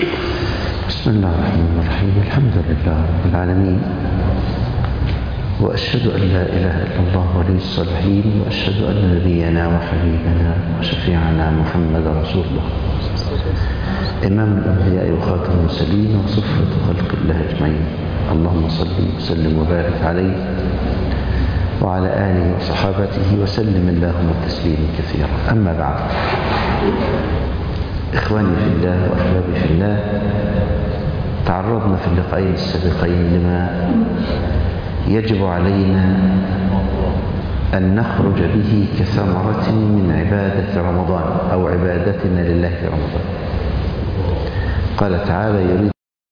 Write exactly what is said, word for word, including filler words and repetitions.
بسم الله الرحمن الرحيم. الحمد لله رب العالمين، وأشهد أن لا إله إلا الله ولي الصالحين، وأشهد أن نبينا وحبيبنا وشفيعنا محمد رسول الله، إمام الأنبياء وخاتم المرسلين وصفة خلق الله أجمعين. اللهم صل وسلم وبارك عليه وعلى آله وصحابته وسلم اللهم تسليما كثيرا. أما بعد، إخواني في الله وأحبابي في الله، تعرضنا في اللقاءين السابقين لما يجب علينا أن نخرج به كثمرة من عبادة رمضان أو عبادتنا لله في رمضان. قال تعالى: يريد